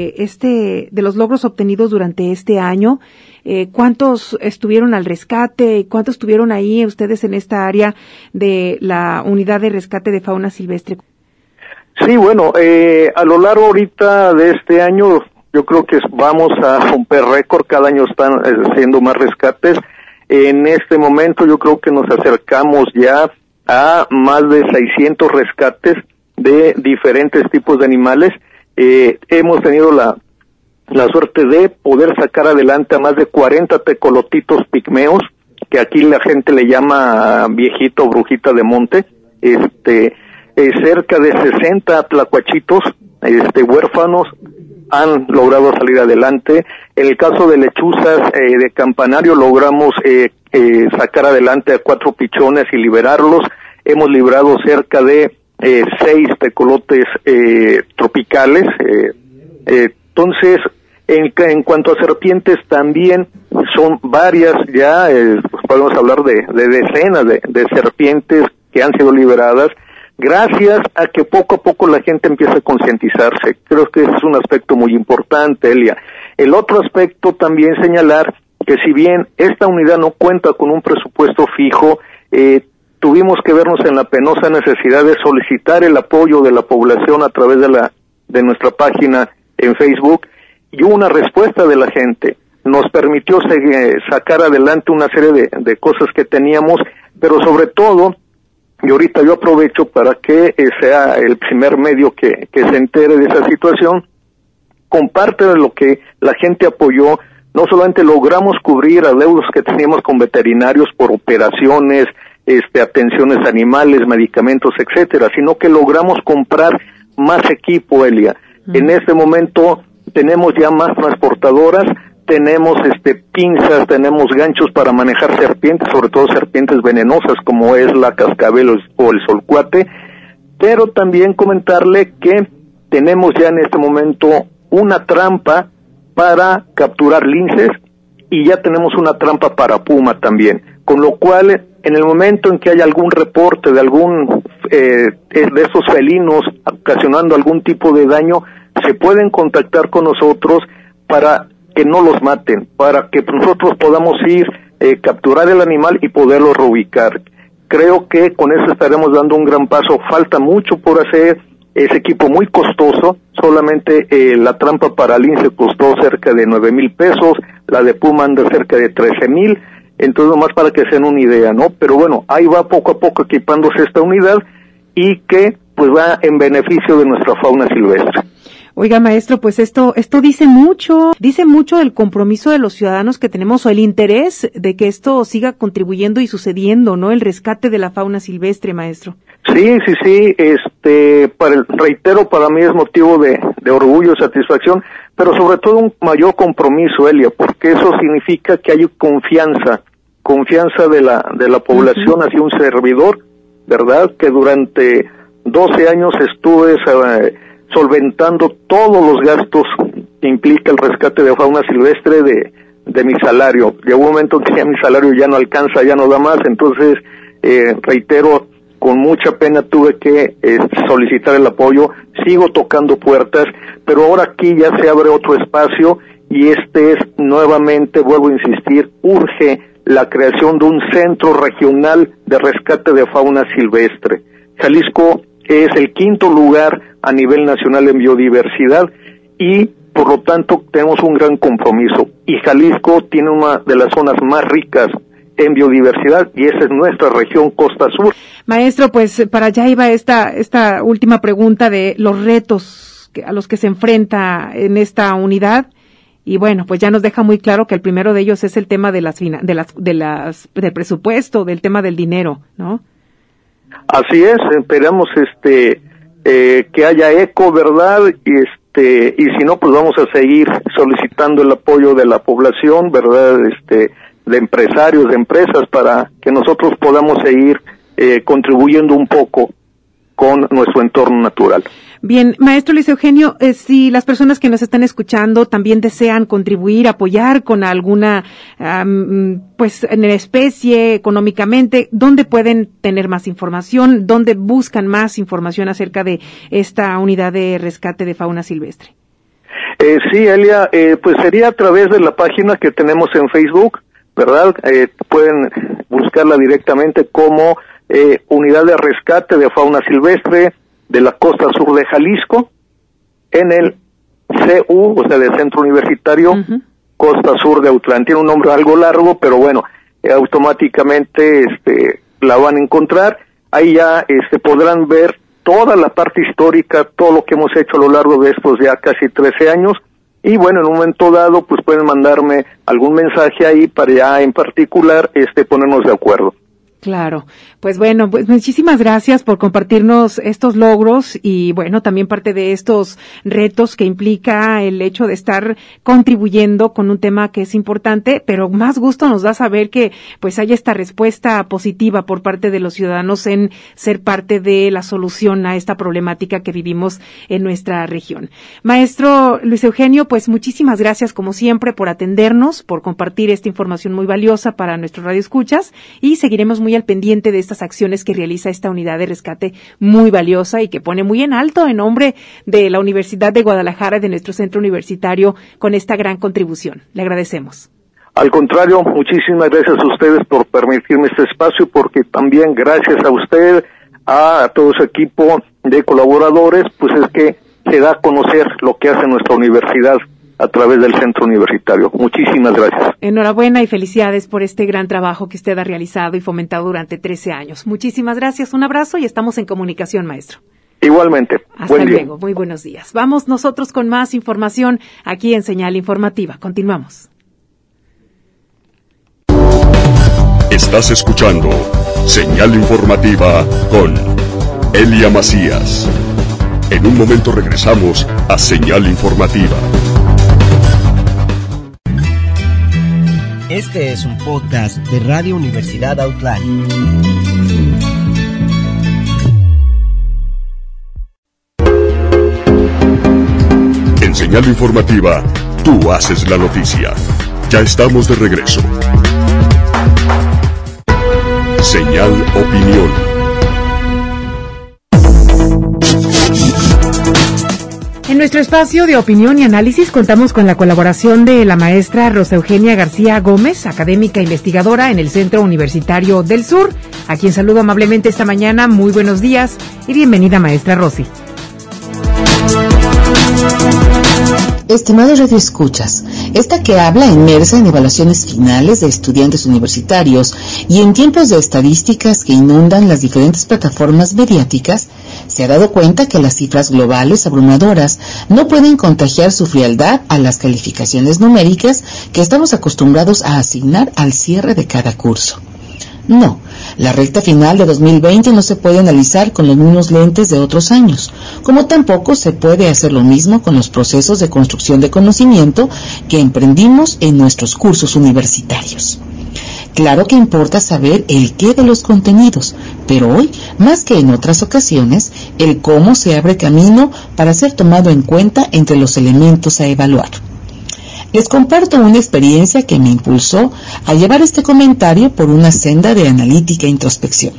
los logros obtenidos durante este año. ¿Cuántos estuvieron al rescate? ¿Cuántos estuvieron ahí ustedes en esta área de la unidad de rescate de fauna silvestre? Sí, bueno, a lo largo ahorita de este año, yo creo que vamos a romper récord. Cada año están haciendo más rescates. En este momento yo creo que nos acercamos ya a más de 600 rescates de diferentes tipos de animales. Hemos tenido la suerte de poder sacar adelante a más de 40 tecolotitos pigmeos, que aquí la gente le llama viejito o brujita de monte, cerca de 60 tlacuachitos, huérfanos han logrado salir adelante. En el caso de lechuzas de Campanario logramos sacar adelante a 4 pichones y liberarlos. Hemos librado cerca de 6 tecolotes tropicales. Entonces, en cuanto a serpientes también son varias ya, pues podemos hablar de decenas de serpientes que han sido liberadas, gracias a que poco a poco la gente empieza a concientizarse. Creo que ese es un aspecto muy importante, Elia. El otro aspecto también señalar que si bien esta unidad no cuenta con un presupuesto fijo, tuvimos que vernos en la penosa necesidad de solicitar el apoyo de la población a través de nuestra página en Facebook, y hubo una respuesta de la gente. Nos permitió sacar adelante una serie de cosas que teníamos, pero sobre todo, y ahorita yo aprovecho para que sea el primer medio que se entere de esa situación, con parte de lo que la gente apoyó, no solamente logramos cubrir adeudos que teníamos con veterinarios por operaciones, atenciones animales, medicamentos, etcétera, sino que logramos comprar más equipo, Elia. En este momento tenemos ya más transportadoras, tenemos pinzas, tenemos ganchos para manejar serpientes, sobre todo serpientes venenosas como es la cascabel o el solcuate, pero también comentarle que tenemos ya en este momento una trampa para capturar linces y ya tenemos una trampa para puma también, con lo cual en el momento en que haya algún reporte de algún de estos felinos ocasionando algún tipo de daño, se pueden contactar con nosotros para que no los maten, para que nosotros podamos ir, capturar el animal y poderlo reubicar. Creo que con eso estaremos dando un gran paso. Falta mucho por hacer, es equipo muy costoso, solamente la trampa para lince costó cerca de 9,000 pesos, la de puma anda cerca de 13,000, entonces nomás para que se den una idea, ¿no? Pero bueno, ahí va poco a poco equipándose esta unidad y que pues va en beneficio de nuestra fauna silvestre. Oiga, maestro, pues esto dice mucho del compromiso de los ciudadanos que tenemos o el interés de que esto siga contribuyendo y sucediendo, ¿no? El rescate de la fauna silvestre, maestro. Sí, reitero, para mí es motivo de orgullo y satisfacción, pero sobre todo un mayor compromiso, Elia, porque eso significa que hay confianza de la población hacia un servidor, ¿verdad? Que durante 12 años estuve solventando todos los gastos que implica el rescate de fauna silvestre de mi salario. Llegó un momento en que ya mi salario ya no alcanza, ya no da más, entonces reitero, con mucha pena tuve que solicitar el apoyo, sigo tocando puertas, pero ahora aquí ya se abre otro espacio y es nuevamente, vuelvo a insistir, urge la creación de un centro regional de rescate de fauna silvestre. Jalisco es el 5º lugar a nivel nacional en biodiversidad y por lo tanto tenemos un gran compromiso, y Jalisco tiene una de las zonas más ricas en biodiversidad y esa es nuestra región Costa Sur. Maestro, pues para allá iba esta última pregunta de los retos a los que se enfrenta en esta unidad. Y bueno, pues ya nos deja muy claro que el primero de ellos es el tema del presupuesto, del tema del dinero, ¿no? Así es, esperamos que haya eco, ¿verdad? Y si no, pues vamos a seguir solicitando el apoyo de la población, ¿verdad? De empresarios, de empresas, para que nosotros podamos seguir contribuyendo un poco con nuestro entorno natural. Bien, maestro Luis Eugenio, si las personas que nos están escuchando también desean contribuir, apoyar con alguna, pues en especie, económicamente, ¿dónde pueden tener más información? ¿Dónde buscan más información acerca de esta unidad de rescate de fauna silvestre? Sí, Elia, pues sería a través de la página que tenemos en Facebook, ¿verdad? Pueden buscarla directamente como Unidad de Rescate de Fauna Silvestre de la Costa Sur de Jalisco, en el CU, o sea, del Centro Universitario, Costa Sur de Autlán. Tiene un nombre algo largo, pero bueno, automáticamente la van a encontrar. Ahí ya podrán ver toda la parte histórica, todo lo que hemos hecho a lo largo de estos ya casi 13 años, y bueno, en un momento dado, pues pueden mandarme algún mensaje ahí para ya en particular ponernos de acuerdo. Claro, pues bueno, pues muchísimas gracias por compartirnos estos logros y bueno, también parte de estos retos que implica el hecho de estar contribuyendo con un tema que es importante, pero más gusto nos da saber que pues haya esta respuesta positiva por parte de los ciudadanos en ser parte de la solución a esta problemática que vivimos en nuestra región. Maestro Luis Eugenio, pues muchísimas gracias como siempre por atendernos, por compartir esta información muy valiosa para nuestros radioescuchas y seguiremos muy al pendiente de estas acciones que realiza esta unidad de rescate muy valiosa y que pone muy en alto en nombre de la Universidad de Guadalajara y de nuestro centro universitario con esta gran contribución. Le agradecemos. Al contrario, muchísimas gracias a ustedes por permitirme este espacio, porque también gracias a usted, a todo su equipo de colaboradores, pues es que se da a conocer lo que hace nuestra universidad a través del centro universitario. Muchísimas gracias. Enhorabuena y felicidades por este gran trabajo que usted ha realizado y fomentado durante 13 años. Muchísimas gracias, un abrazo y estamos en comunicación, maestro. Igualmente. Hasta luego, muy buenos días. Vamos nosotros con más información aquí en Señal Informativa. Continuamos. Estás escuchando Señal Informativa con Elia Macías. En un momento regresamos a Señal Informativa. Este es un podcast de Radio Universidad Outline. En Señal Informativa, tú haces la noticia. Ya estamos de regreso. Señal Opinión. En nuestro espacio de opinión y análisis contamos con la colaboración de la maestra Rosa Eugenia García Gómez, académica investigadora en el Centro Universitario del Sur, a quien saludo amablemente esta mañana. Muy buenos días y bienvenida, maestra Rosy. Estimados radioescuchas, esta que habla inmersa en evaluaciones finales de estudiantes universitarios y en tiempos de estadísticas que inundan las diferentes plataformas mediáticas, se ha dado cuenta que las cifras globales abrumadoras no pueden contagiar su frialdad a las calificaciones numéricas que estamos acostumbrados a asignar al cierre de cada curso. No, la recta final de 2020 no se puede analizar con los mismos lentes de otros años, como tampoco se puede hacer lo mismo con los procesos de construcción de conocimiento que emprendimos en nuestros cursos universitarios. Claro que importa saber el qué de los contenidos, pero hoy, más que en otras ocasiones, el cómo se abre camino para ser tomado en cuenta entre los elementos a evaluar. Les comparto una experiencia que me impulsó a llevar este comentario por una senda de analítica e introspección.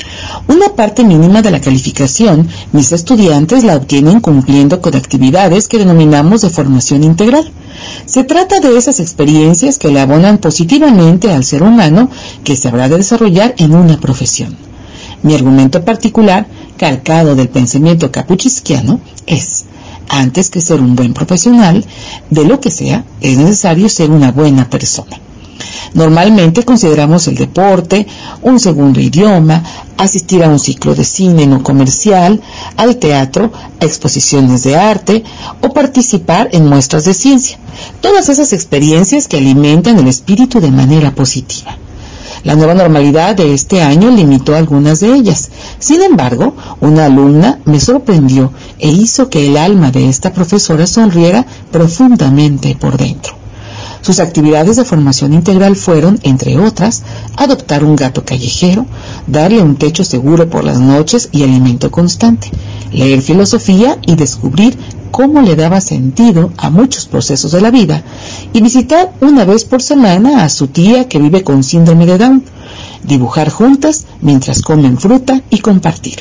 Una parte mínima de la calificación, mis estudiantes la obtienen cumpliendo con actividades que denominamos de formación integral. Se trata de esas experiencias que le abonan positivamente al ser humano que se habrá de desarrollar en una profesión. Mi argumento particular, calcado del pensamiento capuchisquiano, es: antes que ser un buen profesional, de lo que sea, es necesario ser una buena persona. Normalmente consideramos el deporte, un segundo idioma, asistir a un ciclo de cine no comercial, al teatro, a exposiciones de arte o participar en muestras de ciencia. Todas esas experiencias que alimentan el espíritu de manera positiva. La nueva normalidad de este año limitó algunas de ellas. Sin embargo, una alumna me sorprendió e hizo que el alma de esta profesora sonriera profundamente por dentro. Sus actividades de formación integral fueron, entre otras, adoptar un gato callejero, darle un techo seguro por las noches y alimento constante, leer filosofía y descubrir cómo le daba sentido a muchos procesos de la vida, y visitar una vez por semana a su tía que vive con síndrome de Down, dibujar juntas mientras comen fruta y compartir.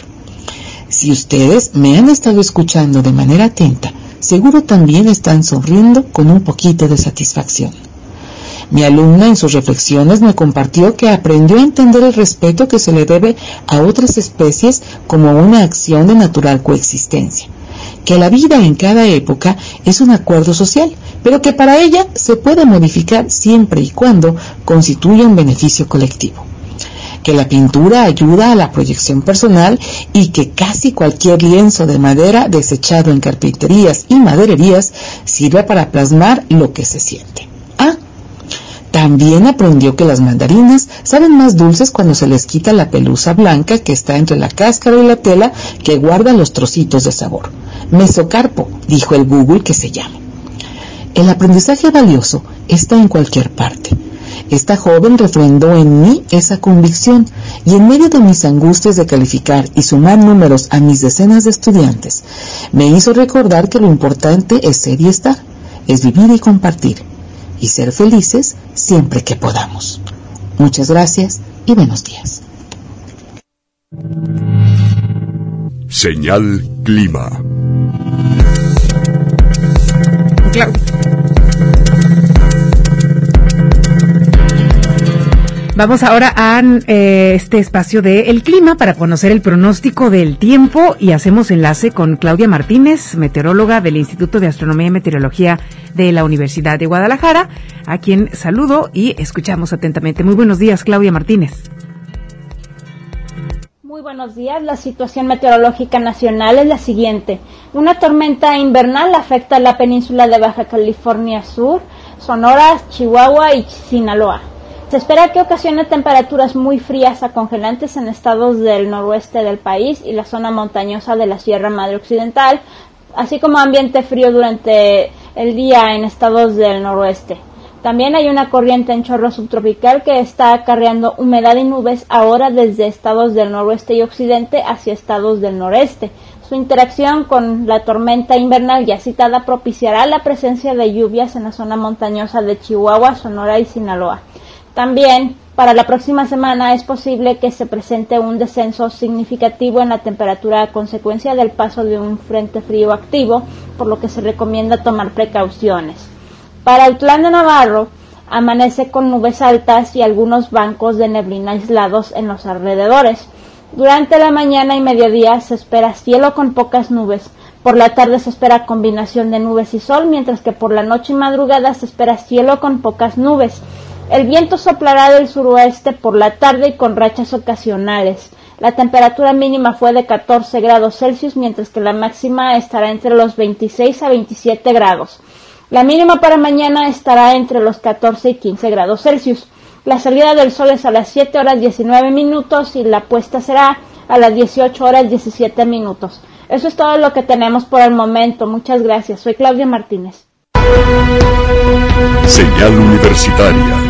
Si ustedes me han estado escuchando de manera atenta, seguro también están sonriendo con un poquito de satisfacción. Mi alumna en sus reflexiones me compartió que aprendió a entender el respeto que se le debe a otras especies como una acción de natural coexistencia, que la vida en cada época es un acuerdo social, pero que para ella se puede modificar siempre y cuando constituya un beneficio colectivo. Que la pintura ayuda a la proyección personal y que casi cualquier lienzo de madera desechado en carpinterías y madererías sirve para plasmar lo que se siente. También aprendió que las mandarinas saben más dulces cuando se les quita la pelusa blanca que está entre la cáscara y la tela que guarda los trocitos de sabor. Mesocarpo, dijo el Google que se llama. El aprendizaje valioso está en cualquier parte. Esta joven refrendó en mí esa convicción y en medio de mis angustias de calificar y sumar números a mis decenas de estudiantes, me hizo recordar que lo importante es ser y estar, es vivir y compartir, y ser felices siempre que podamos. Muchas gracias y buenos días. Señal Clima. Vamos ahora a este espacio de El Clima para conocer el pronóstico del tiempo y hacemos enlace con Claudia Martínez, meteoróloga del Instituto de Astronomía y Meteorología de la Universidad de Guadalajara, a quien saludo y escuchamos atentamente. Muy buenos días, Claudia Martínez. Muy buenos días. La situación meteorológica nacional es la siguiente. Una tormenta invernal afecta a la península de Baja California Sur, Sonora, Chihuahua y Sinaloa. Se espera que ocasione temperaturas muy frías a congelantes en estados del noroeste del país y la zona montañosa de la Sierra Madre Occidental, así como ambiente frío durante el día en estados del noroeste. También hay una corriente en chorro subtropical que está acarreando humedad y nubes ahora desde estados del noroeste y occidente hacia estados del noreste. Su interacción con la tormenta invernal ya citada propiciará la presencia de lluvias en la zona montañosa de Chihuahua, Sonora y Sinaloa. También, para la próxima semana es posible que se presente un descenso significativo en la temperatura a consecuencia del paso de un frente frío activo, por lo que se recomienda tomar precauciones. Para el Plan de Navarro, amanece con nubes altas y algunos bancos de neblina aislados en los alrededores. Durante la mañana y mediodía se espera cielo con pocas nubes. Por la tarde se espera combinación de nubes y sol, mientras que por la noche y madrugada se espera cielo con pocas nubes. El viento soplará del suroeste por la tarde y con rachas ocasionales. La temperatura mínima fue de 14 grados Celsius, mientras que la máxima estará entre los 26 a 27 grados. La mínima para mañana estará entre los 14 y 15 grados Celsius. La salida del sol es a las 7 horas 19 minutos y la puesta será a las 18 horas 17 minutos. Eso es todo lo que tenemos por el momento. Muchas gracias. Soy Claudia Martínez. Señal Universitaria.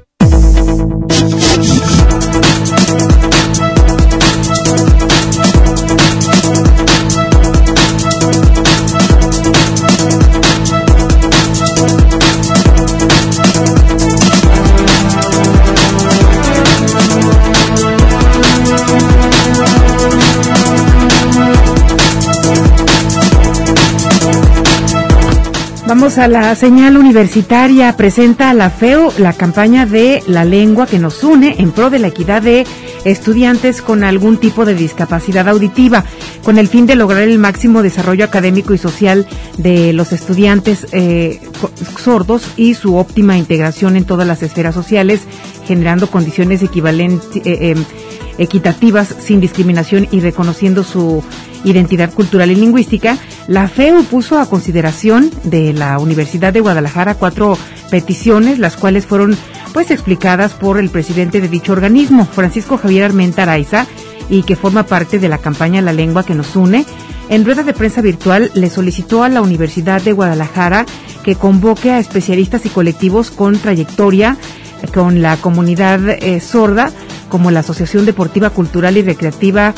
Vamos a la señal universitaria. Presenta la FEU la campaña de La Lengua que nos une en pro de la equidad de estudiantes con algún tipo de discapacidad auditiva, con el fin de lograr el máximo desarrollo académico y social de los estudiantes sordos y su óptima integración en todas las esferas sociales, generando condiciones equitativas sin discriminación y reconociendo su identidad cultural y lingüística. La FEU puso a consideración de la Universidad de Guadalajara 4 peticiones, las cuales fueron explicadas por el presidente de dicho organismo, Francisco Javier Armenta Araiza, y que forma parte de la campaña La Lengua que nos une. En rueda de prensa virtual le solicitó a la Universidad de Guadalajara que convoque a especialistas y colectivos con trayectoria con la comunidad sorda, como la Asociación Deportiva, Cultural y Recreativa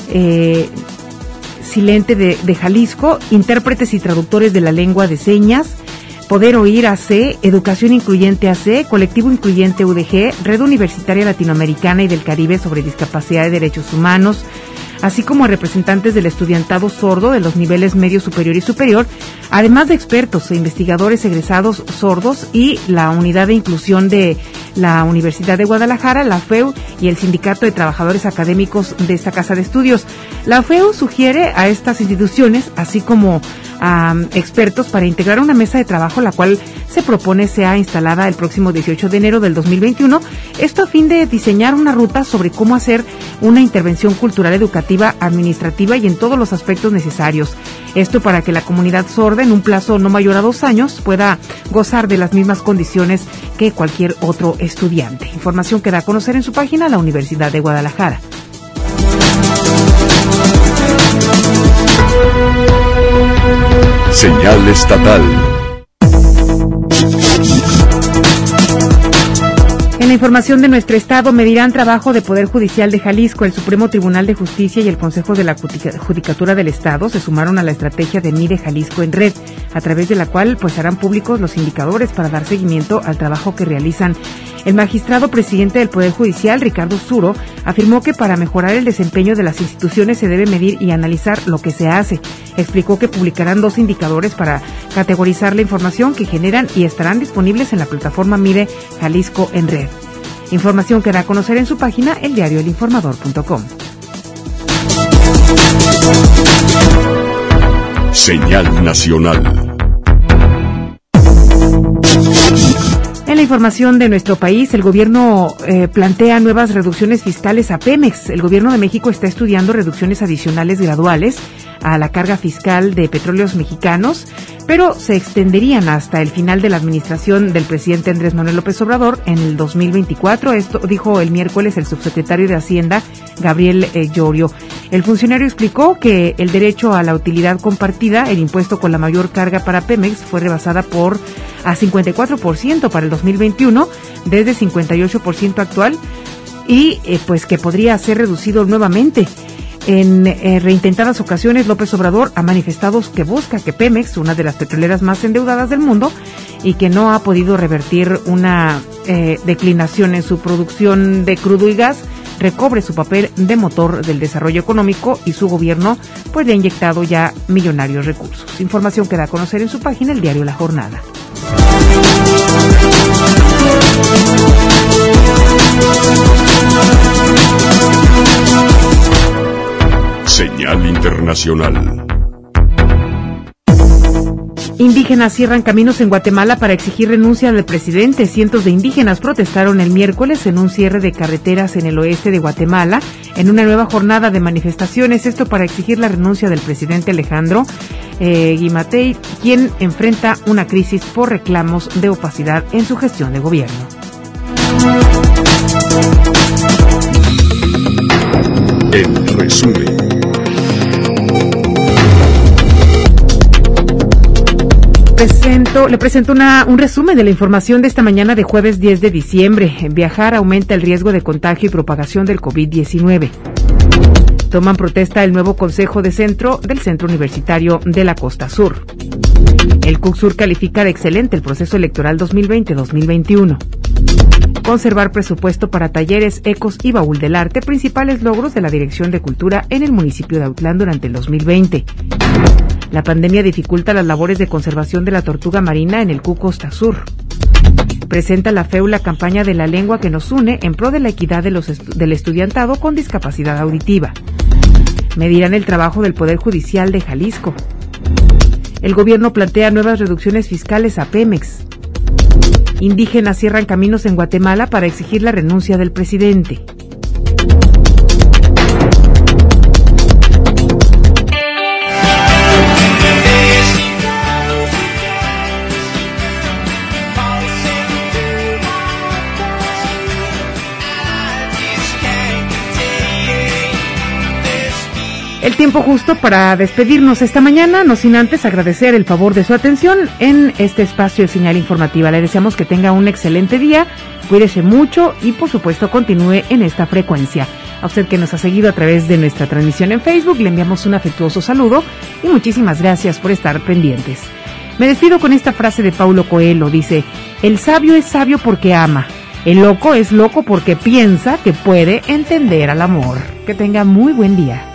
Silente de Jalisco, intérpretes y traductores de la lengua de señas, Poder Oír AC, Educación Incluyente AC, Colectivo Incluyente UDG, Red Universitaria Latinoamericana y del Caribe sobre Discapacidad y Derechos Humanos, así como a representantes del estudiantado sordo de los niveles medio, superior y superior, además de expertos e investigadores egresados sordos y la Unidad de Inclusión de la Universidad de Guadalajara, la FEU y el Sindicato de Trabajadores Académicos de esta casa de estudios. La FEU sugiere a estas instituciones, así como a expertos para integrar una mesa de trabajo, la cual se propone sea instalada el próximo 18 de enero del 2021, esto a fin de diseñar una ruta sobre cómo hacer una intervención cultural, educativa, administrativa y en todos los aspectos necesarios. Esto para que la comunidad sorda, en un plazo no mayor a 2 años, pueda gozar de las mismas condiciones que cualquier otro estudiante. Información que da a conocer en su página la Universidad de Guadalajara. Señal estatal. En la información de nuestro estado, medirán trabajo de Poder Judicial de Jalisco. El Supremo Tribunal de Justicia y el Consejo de la Judicatura del Estado se sumaron a la estrategia de Mide Jalisco en Red, a través de la cual pues harán públicos los indicadores para dar seguimiento al trabajo que realizan. El magistrado presidente del Poder Judicial, Ricardo Suro, afirmó que para mejorar el desempeño de las instituciones se debe medir y analizar lo que se hace. Explicó que publicarán 2 indicadores para categorizar la información que generan y estarán disponibles en la plataforma Mide Jalisco en Red. Información que da a conocer en su página eldiarioelinformador.com. Señal nacional. En la información de nuestro país, el gobierno plantea nuevas reducciones fiscales a Pemex. El gobierno de México está estudiando reducciones adicionales graduales a la carga fiscal de Petróleos Mexicanos, pero se extenderían hasta el final de la administración del presidente Andrés Manuel López Obrador en el 2024. Esto dijo el miércoles el subsecretario de Hacienda, Gabriel Llorio. El funcionario explicó que el derecho a la utilidad compartida, el impuesto con la mayor carga para Pemex, fue rebasada a 54% para el 2021, desde 58% actual, y pues que podría ser reducido nuevamente. En reintentadas ocasiones, López Obrador ha manifestado que busca que Pemex, una de las petroleras más endeudadas del mundo, y que no ha podido revertir una declinación en su producción de crudo y gas, recobre su papel de motor del desarrollo económico, y su gobierno pues le ha inyectado ya millonarios recursos. Información que da a conocer en su página el diario La Jornada. Señal internacional. Indígenas cierran caminos en Guatemala para exigir renuncia del presidente. Cientos de indígenas protestaron el miércoles en un cierre de carreteras en el oeste de Guatemala, en una nueva jornada de manifestaciones, esto para exigir la renuncia del presidente Alejandro Gimatei, quien enfrenta una crisis por reclamos de opacidad en su gestión de gobierno. En resumen. Le presento un resumen de la información de esta mañana de jueves 10 de diciembre. Viajar aumenta el riesgo de contagio y propagación del COVID-19. Toman protesta el nuevo Consejo del Centro Universitario de la Costa Sur. El CUCSUR califica de excelente el proceso electoral 2020-2021. Conservar presupuesto para talleres, ecos y baúl del arte, principales logros de la Dirección de Cultura en el municipio de Autlán durante el 2020. La pandemia dificulta las labores de conservación de la tortuga marina en el CUC Costa Sur. Presenta la FEU la campaña de la lengua que nos une en pro de la equidad del estudiantado con discapacidad auditiva. Medirán el trabajo del Poder Judicial de Jalisco. El gobierno plantea nuevas reducciones fiscales a Pemex. Indígenas cierran caminos en Guatemala para exigir la renuncia del presidente. El tiempo justo para despedirnos esta mañana, no sin antes agradecer el favor de su atención en este espacio de Señal Informativa. Le deseamos que tenga un excelente día, cuídese mucho y por supuesto continúe en esta frecuencia. A usted que nos ha seguido a través de nuestra transmisión en Facebook, le enviamos un afectuoso saludo y muchísimas gracias por estar pendientes. Me despido con esta frase de Paulo Coelho, dice: el sabio es sabio porque ama, el loco es loco porque piensa que puede entender al amor. Que tenga muy buen día.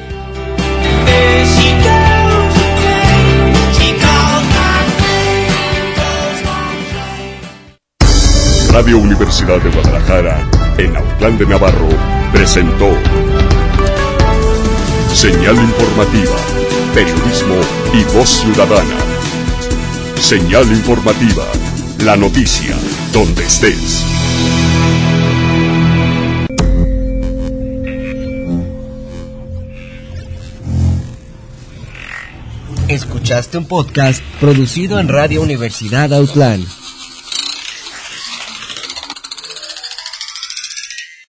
Radio Universidad de Guadalajara, en Autlán de Navarro, presentó Señal Informativa periodismo y voz ciudadana. Señal informativa, la noticia, donde estés. Escuchaste un podcast producido en Radio Universidad Autlán.